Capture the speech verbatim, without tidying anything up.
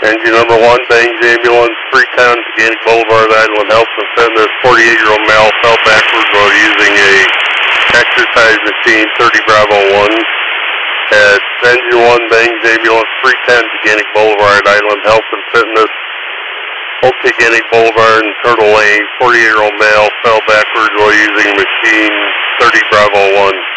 Engine number one, Bangs Ambulance, three ten, Paganic Boulevard, Island Health and Fitness. forty-eight-year-old male fell backwards while using a exercise machine, thirty Bravo one. At Engine one, Bangs Ambulance, three ten, Paganic Boulevard, Island Health and Fitness. Old Paganic Boulevard and Turtle Lane, forty-eight-year-old male fell backwards while using a machine, thirty Bravo one.